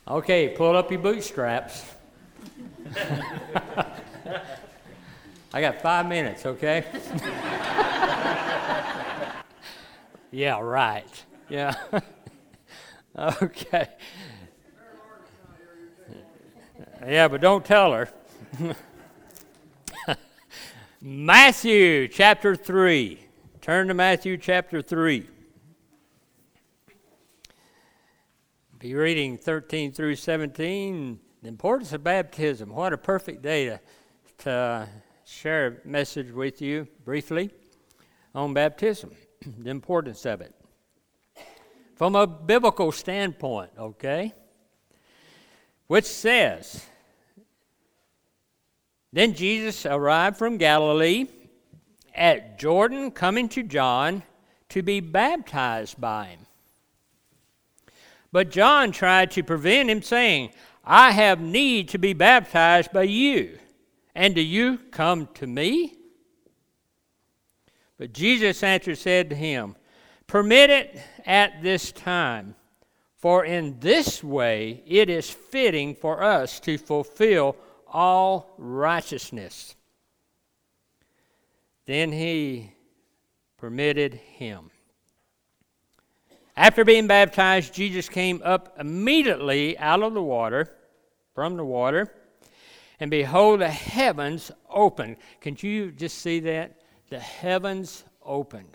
Okay, pull up your bootstraps. I got 5 minutes, okay? Yeah, right. Yeah. Okay. Yeah, but don't tell her. Matthew chapter 3. Turn to Matthew chapter 3. Be reading 13 through 17. The importance of baptism. What a perfect day to share a message with you briefly on baptism, the importance of it. From a biblical standpoint, okay? Which says, Then Jesus arrived from Galilee at Jordan, coming to John to be baptized by him. But John tried to prevent him, saying, I have need to be baptized by you, and do you come to me? But Jesus answered, said to him, Permit it at this time, for in this way it is fitting for us to fulfill all righteousness. Then he permitted him. After being baptized, Jesus came up immediately out of the water, from the water, and behold, the heavens opened. Can you just see that? The heavens opened.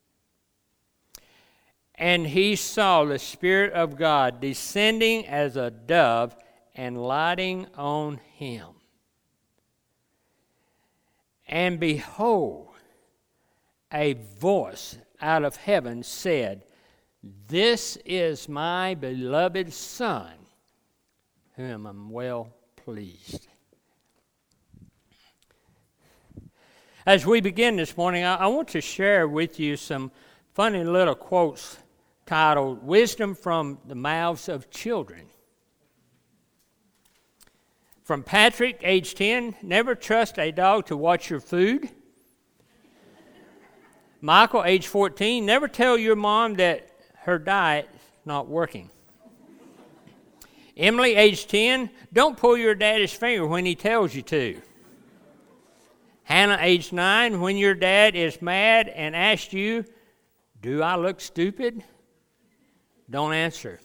And he saw the Spirit of God descending as a dove and lighting on him. And behold, a voice out of heaven said, This is my beloved Son, whom I'm well pleased. As we begin this morning, I want to share with you some funny little quotes titled, Wisdom from the Mouths of Children. From Patrick, age 10, never trust a dog to watch your food. Michael, age 14, never tell your mom that her diet is not working. Emily, age 10, don't pull your daddy's finger when he tells you to. Hannah, age 9, when your dad is mad and asks you, do I look stupid? Don't answer.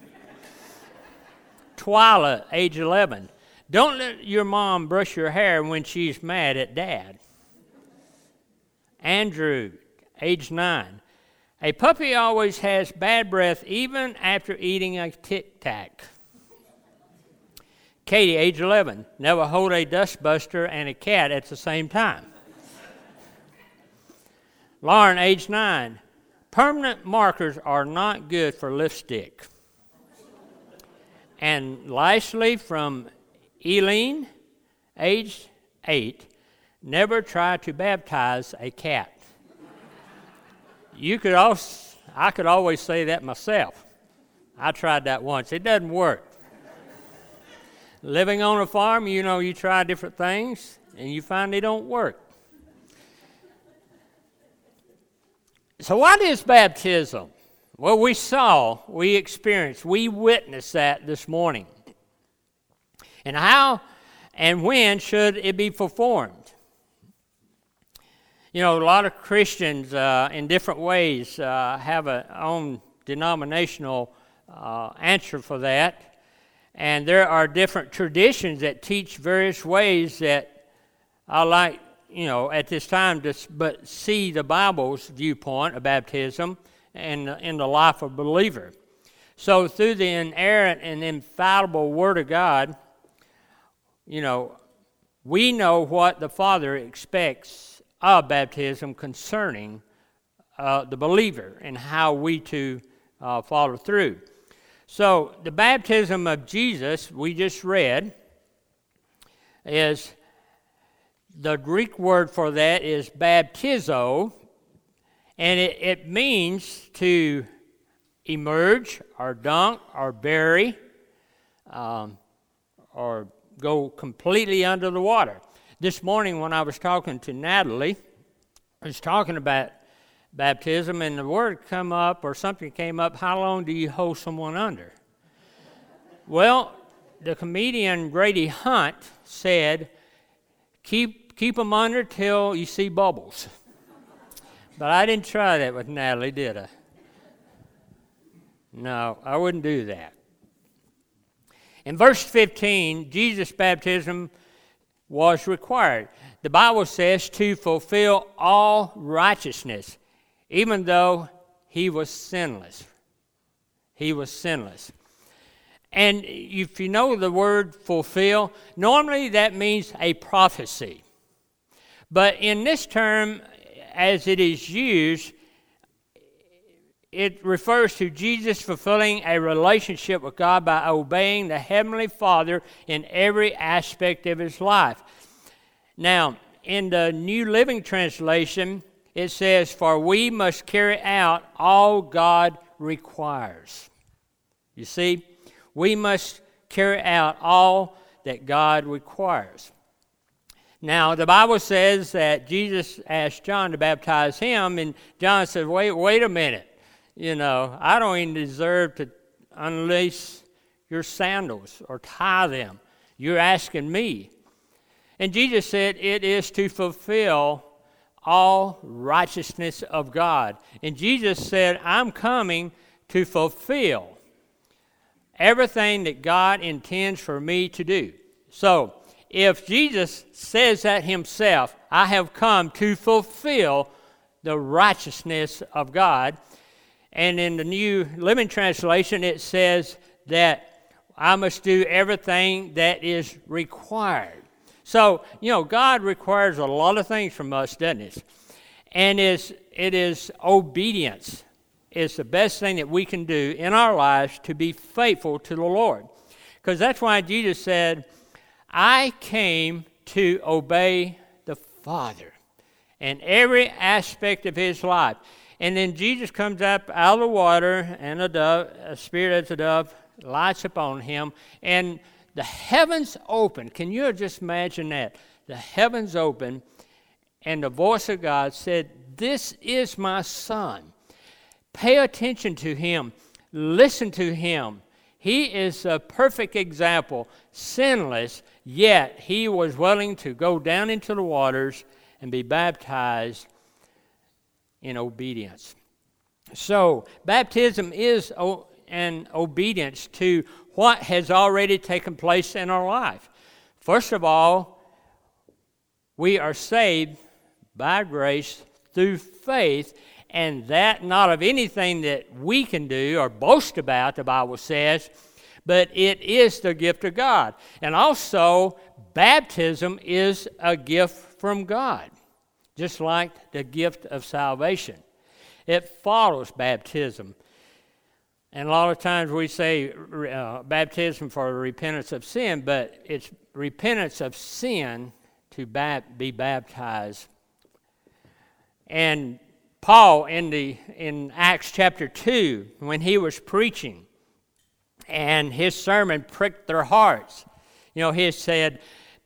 Twyla, age 11, don't let your mom brush your hair when she's mad at dad. Andrew, age 9, a puppy always has bad breath even after eating a Tic Tac. Katie, age 11, never hold a dustbuster and a cat at the same time. Lauren, age 9, permanent markers are not good for lipstick. And lastly, from Eileen, age 8, never try to baptize a cat. I could always say that myself. I tried that once. It doesn't work. Living on a farm, you try different things, and you find they don't work. So what is baptism? Well, we experienced, we witnessed that this morning. And how and when should it be performed? A lot of Christians in different ways have a own denominational answer for that. And there are different traditions that teach various ways that I like, at this time to see the Bible's viewpoint of baptism and in the life of a believer. So through the inerrant and infallible Word of God, we know what the Father expects of baptism concerning the believer and how we to follow through. So the baptism of Jesus we just read is, the Greek word for that is baptizo, and it means to emerge or dunk or bury or go completely under the water. This morning when I was talking to Natalie, I was talking about baptism, and the word come up, or something came up, how long do you hold someone under? Well, the comedian Grady Hunt said, keep them under till you see bubbles. But I didn't try that with Natalie, did I? No, I wouldn't do that. In verse 15, Jesus' baptism was required. The Bible says to fulfill all righteousness, even though he was sinless. He was sinless. And if you know the word fulfill, normally that means a prophecy. But in this term, as it is used, it refers to Jesus fulfilling a relationship with God by obeying the Heavenly Father in every aspect of his life. Now, in the New Living Translation, it says, "For we must carry out all God requires." You see, we must carry out all that God requires. Now, the Bible says that Jesus asked John to baptize him, and John said, wait a minute. I don't even deserve to unlace your sandals or tie them. You're asking me. And Jesus said, it is to fulfill all righteousness of God. And Jesus said, I'm coming to fulfill everything that God intends for me to do. So, if Jesus says that himself, I have come to fulfill the righteousness of God. And in the New Living Translation, it says that I must do everything that is required. So, God requires a lot of things from us, doesn't it? And it is obedience. It's the best thing that we can do in our lives to be faithful to the Lord. Because that's why Jesus said, I came to obey the Father in every aspect of his life. And then Jesus comes up out of the water, and a spirit as a dove lights upon him, and the heavens open. Can you just imagine that? The heavens open, and the voice of God said, this is my Son. Pay attention to him. Listen to him. He is a perfect example, sinless, yet he was willing to go down into the waters and be baptized in obedience. So, baptism is an obedience to what has already taken place in our life. First of all, we are saved by grace through faith, and that not of anything that we can do or boast about, the Bible says, but it is the gift of God. And also, baptism is a gift from God, just like the gift of salvation. It follows baptism. And a lot of times we say baptism for repentance of sin, but it's repentance of sin to be baptized. And Paul in Acts chapter 2, when he was preaching, and his sermon pricked their hearts, he said,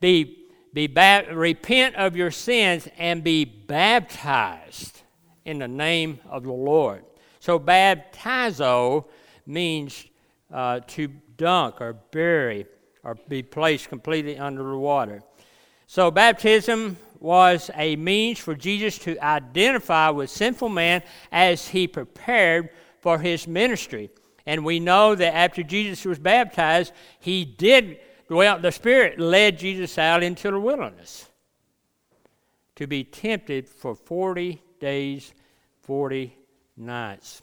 repent of your sins and be baptized in the name of the Lord. So baptizo means to dunk or bury or be placed completely under the water. So baptism was a means for Jesus to identify with sinful man as he prepared for his ministry. And we know that after Jesus was baptized, the Spirit led Jesus out into the wilderness to be tempted for 40 days, 40 nights.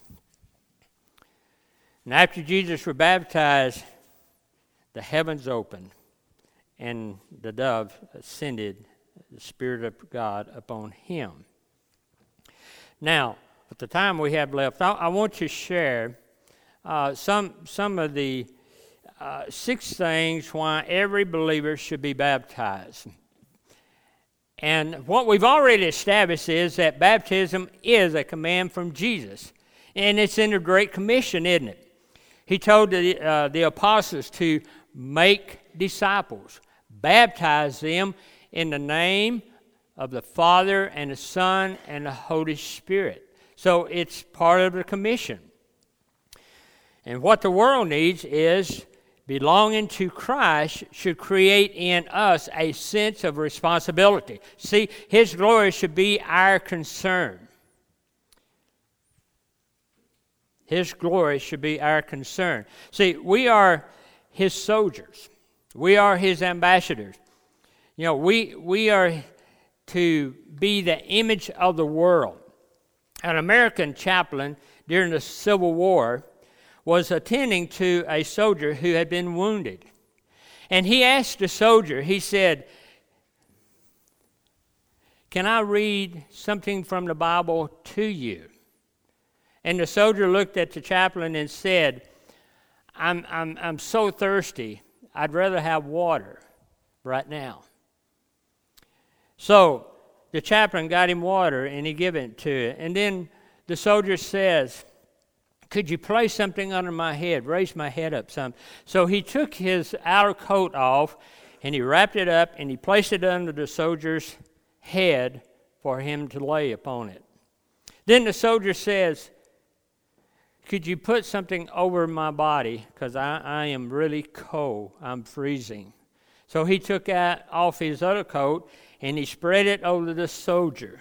And after Jesus was baptized, the heavens opened, and the dove ascended, the Spirit of God upon him. Now, at the time we have left, I want to share some of the 6 things why every believer should be baptized. And what we've already established is that baptism is a command from Jesus. And it's in the Great Commission, isn't it? He told the apostles to make disciples, baptize them in the name of the Father and the Son and the Holy Spirit. So it's part of the commission. And what the world needs is belonging to Christ should create in us a sense of responsibility. See, His glory should be our concern. His glory should be our concern. See, we are His soldiers. We are His ambassadors. You know, we are to be the image of the world. An American chaplain during the Civil War was attending to a soldier who had been wounded. And he asked the soldier, he said, "Can I read something from the Bible to you?" And the soldier looked at the chaplain and said, I'm so thirsty, I'd rather have water right now. So the chaplain got him water and he gave it to it. And then the soldier says, "Could you place something under my head, raise my head up some?" So he took his outer coat off and he wrapped it up and he placed it under the soldier's head for him to lay upon it. Then the soldier says, "Could you put something over my body? Because I am really cold. I'm freezing." So he took off his other coat and he spread it over the soldier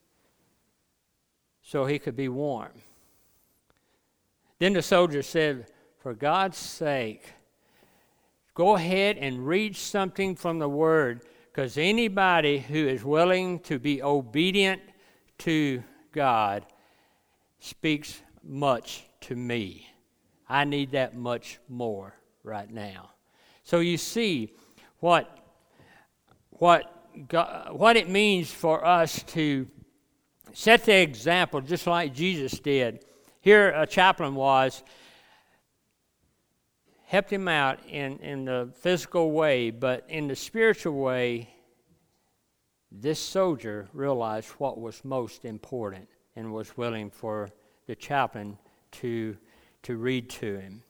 so he could be warm. Then the soldier said, "For God's sake, go ahead and read something from the Word, because anybody who is willing to be obedient to God speaks much to me. I need that much more right now." So you see what it means for us to set the example just like Jesus did. Here a chaplain helped him out in the physical way, but in the spiritual way, this soldier realized what was most important and was willing for the chaplain to read to him.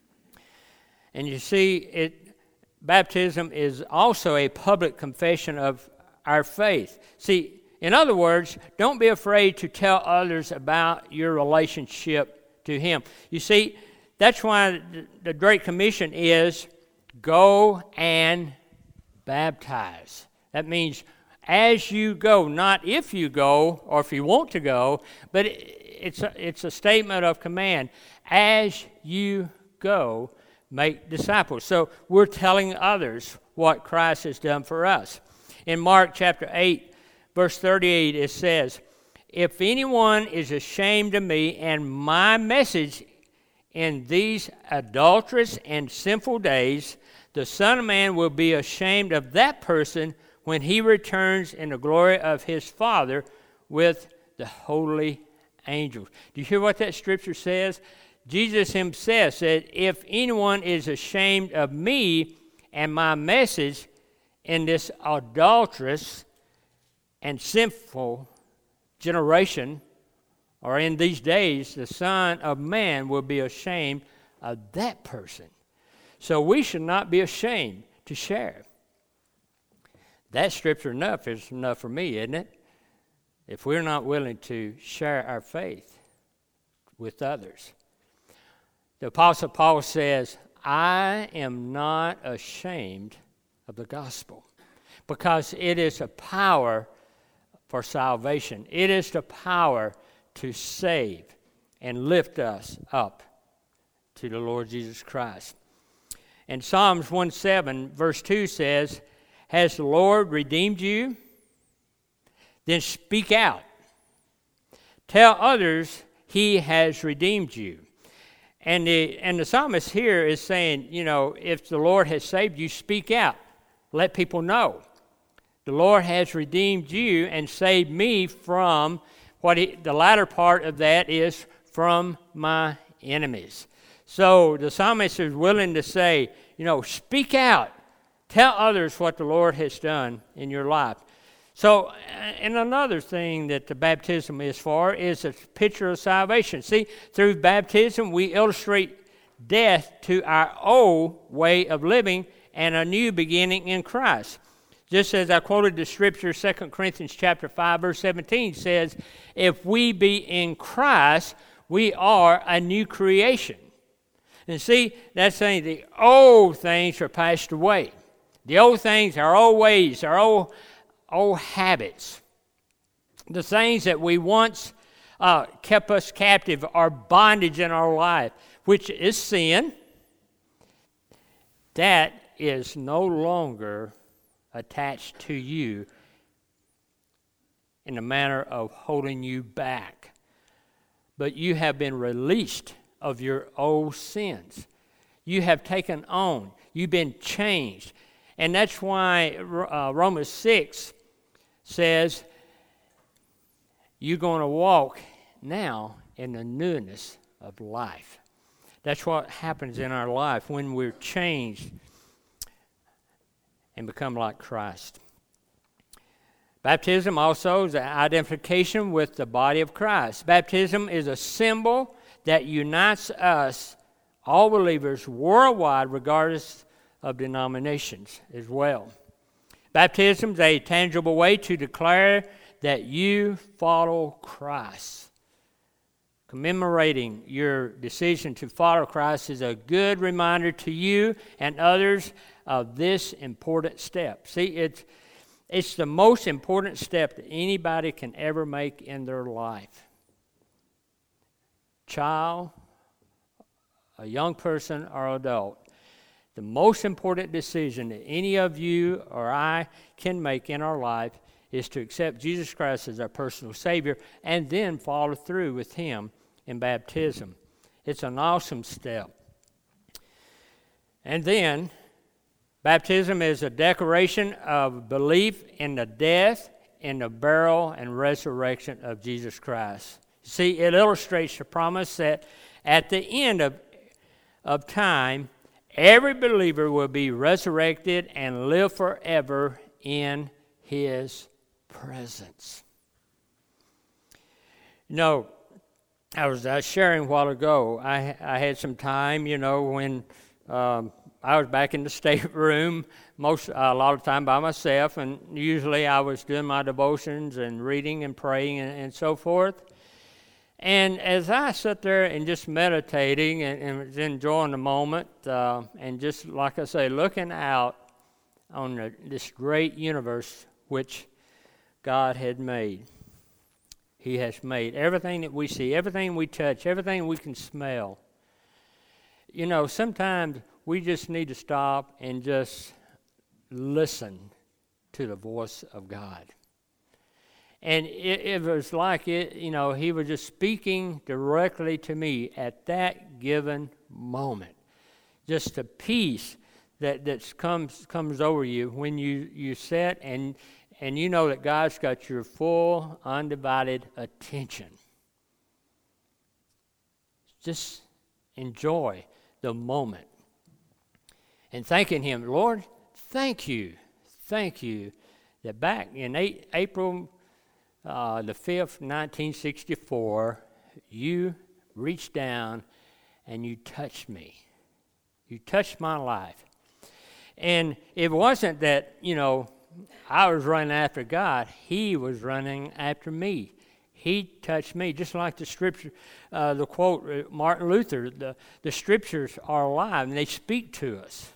And you see, baptism is also a public confession of our faith. See, in other words, don't be afraid to tell others about your relationship to Him. You see, that's why the Great Commission is go and baptize. That means as you go, not if you go or if you want to go, but it's a statement of command. As you go, make disciples. So we're telling others what Christ has done for us. In Mark chapter 8, verse 38, it says, "If anyone is ashamed of me and my message in these adulterous and sinful days, the Son of Man will be ashamed of that person when He returns in the glory of His Father with the holy angels." Do you hear what that scripture says? Jesus Himself said, "If anyone is ashamed of me and my message in this adulterous and sinful generation, or in these days, the Son of Man will be ashamed of that person." So we should not be ashamed to share. That scripture is enough for me, isn't it? If we're not willing to share our faith with others. The Apostle Paul says, "I am not ashamed of the gospel," because it is a power for salvation. It is the power to save and lift us up to the Lord Jesus Christ. And Psalms 1:7, verse 2 says, "Has the Lord redeemed you? Then speak out. Tell others He has redeemed you." And the psalmist here is saying, if the Lord has saved you, speak out. Let people know. The Lord has redeemed you and saved me from the latter part of that is from my enemies. So the psalmist is willing to say, speak out. Tell others what the Lord has done in your life. So, and another thing that the baptism is for is a picture of salvation. See, through baptism, we illustrate death to our old way of living and a new beginning in Christ. Just as I quoted the scripture, 2 Corinthians chapter 5, verse 17 says, "If we be in Christ, we are a new creation." And see, that's saying the old things are passed away. The old things, our old ways, our old habits, the things that we once kept us captive, our bondage in our life, which is sin, that is no longer attached to you in a manner of holding you back. But you have been released of your old sins. You have taken on. You've been changed. And that's why Romans 6 says you're going to walk now in the newness of life. That's what happens in our life when we're changed and become like Christ. Baptism also is an identification with the body of Christ. Baptism is a symbol that unites us, all believers worldwide, regardless of denominations as well. Baptism is a tangible way to declare that you follow Christ. Commemorating your decision to follow Christ is a good reminder to you and others of this important step. See, it's the most important step that anybody can ever make in their life. Child, a young person, or adult. The most important decision that any of you or I can make in our life is to accept Jesus Christ as our personal Savior and then follow through with Him in baptism. It's an awesome step. And then, baptism is a declaration of belief in the death, in the burial, and resurrection of Jesus Christ. See, it illustrates the promise that at the end of time, every believer will be resurrected and live forever in His presence. You know, I was sharing a while ago, I had some time, when I was back in the stateroom a lot of time by myself, and usually I was doing my devotions and reading and praying and so forth. And as I sat there and just meditating and was enjoying the moment, and just, like I say, looking out on this great universe which God had made. He has made everything that we see, everything we touch, everything we can smell. Sometimes we just need to stop and just listen to the voice of God. And it was like He was just speaking directly to me at that given moment. Just a peace that comes over you when you sit and you know that God's got your full, undivided attention. Just enjoy the moment. And thanking Him, Lord, thank you that back in April the 5th, 1964, you reached down and you touched me. You touched my life. And it wasn't that, I was running after God. He was running after me. He touched me, just like the scripture, the quote, Martin Luther, the scriptures are alive and they speak to us.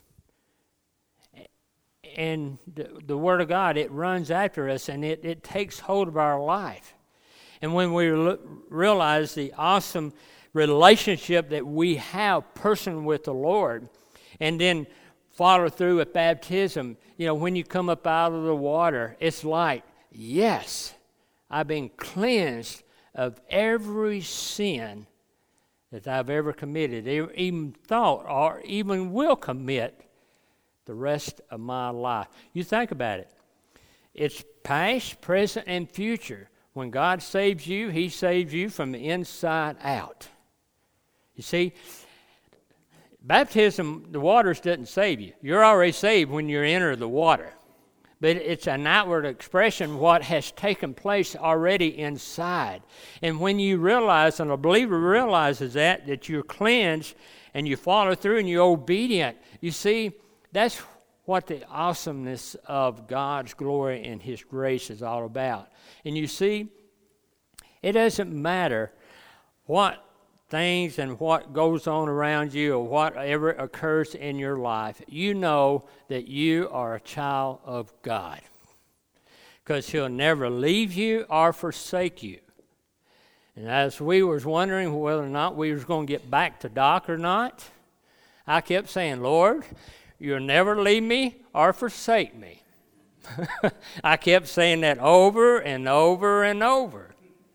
And the Word of God, it runs after us and it takes hold of our life. And when we realize the awesome relationship that we have personally with the Lord, and then follow through with baptism, when you come up out of the water, it's like, yes, I've been cleansed of every sin that I've ever committed, even thought or even will commit the rest of my life. You think about it. It's past, present, and future. When God saves you, He saves you from the inside out. You see, baptism, the waters doesn't save you. You're already saved when you enter the water. But it's an outward expression of what has taken place already inside. And when you realize, and a believer realizes that you're cleansed and you follow through and you're obedient, you see, that's what the awesomeness of God's glory and His grace is all about. And you see, it doesn't matter what things and what goes on around you or whatever occurs in your life, you know that you are a child of God. Because He'll never leave you or forsake you. And as we was wondering whether or not we was going to get back to Doc or not, I kept saying, Lord, you'll never leave me or forsake me. I kept saying that over and over and over.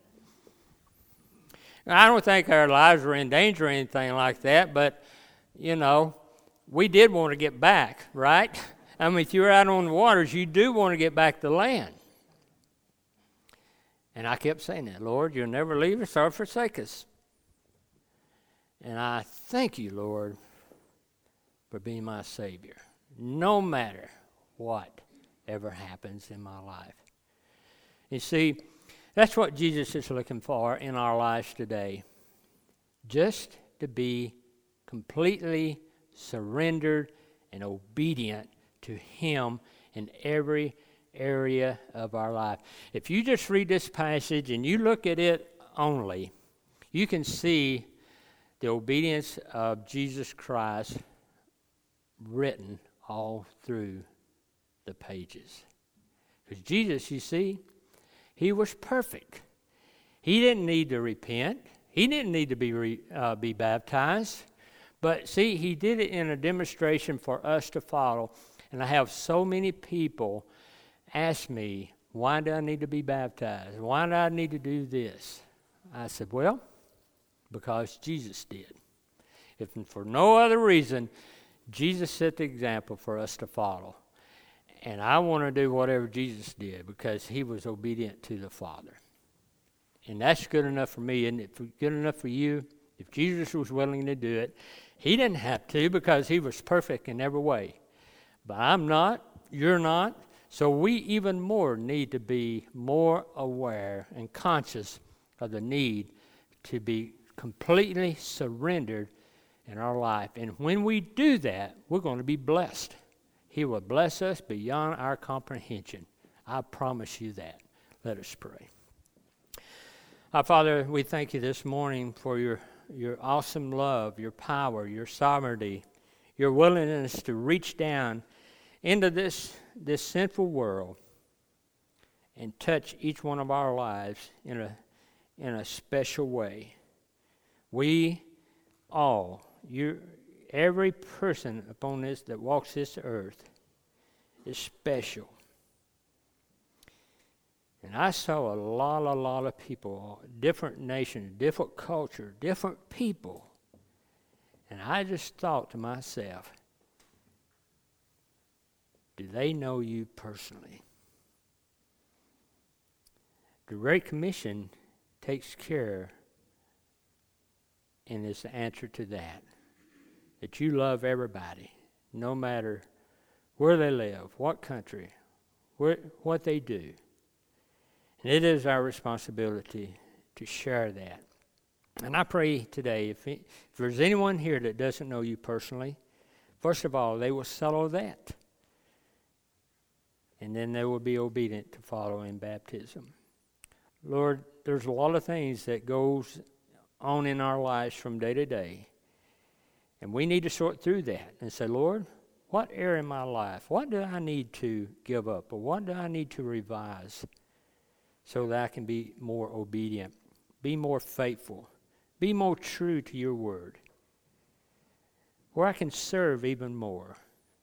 Now, I don't think our lives were in danger or anything like that, but, we did want to get back, right? I mean, if you're out on the waters, you do want to get back to land. And I kept saying that, Lord, you'll never leave us or forsake us. And I thank you, Lord, for being my Savior, no matter what ever happens in my life. You see, that's what Jesus is looking for in our lives today, just to be completely surrendered and obedient to Him in every area of our life. If you just read this passage and you look at it only, you can see the obedience of Jesus Christ written all through the pages. Because Jesus, you see, He was perfect. He didn't need to repent. He didn't need to be baptized. But see, He did it in a demonstration for us to follow. And I have so many people ask me, why do I need to be baptized? Why do I need to do this? I said, well, because Jesus did. If for no other reason, Jesus set the example for us to follow. And I want to do whatever Jesus did because He was obedient to the Father. And that's good enough for me. Isn't it good enough for you? If Jesus was willing to do it, He didn't have to because He was perfect in every way. But I'm not, you're not. So we even more need to be more aware and conscious of the need to be completely surrendered in our life. And when we do that, we're going to be blessed. He will bless us beyond our comprehension. I promise you that. Let us pray. Our Father, we thank you this morning for your awesome love, your power, your sovereignty, your willingness to reach down into this sinful world and touch each one of our lives in a special way. We all, every person upon this that walks this earth is special. And I saw a lot of people, different nations, different culture, different people. And I just thought to myself, do they know you personally? The Great Commission takes care and is the answer to that. That you love everybody, no matter where they live, what country, what they do. And it is our responsibility to share that. And I pray today, if there's anyone here that doesn't know you personally, first of all, they will settle that. And then they will be obedient to follow in baptism. Lord, there's a lot of things that goes on in our lives from day to day. And we need to sort through that and say, Lord, what area in my life, what do I need to give up? Or what do I need to revise so that I can be more obedient, be more faithful, be more true to your word, where I can serve even more.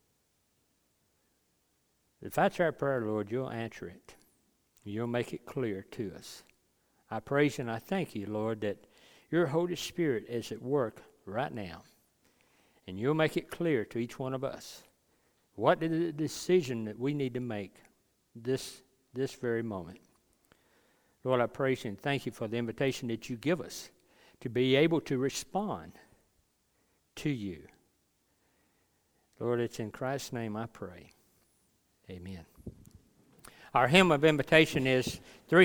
If that's our prayer, Lord, you'll answer it. You'll make it clear to us. I praise and I thank you, Lord, that your Holy Spirit is at work right now. And you'll make it clear to each one of us what is the decision that we need to make this very moment. Lord, I praise you and thank you for the invitation that you give us to be able to respond to you. Lord, it's in Christ's name I pray. Amen. Our hymn of invitation is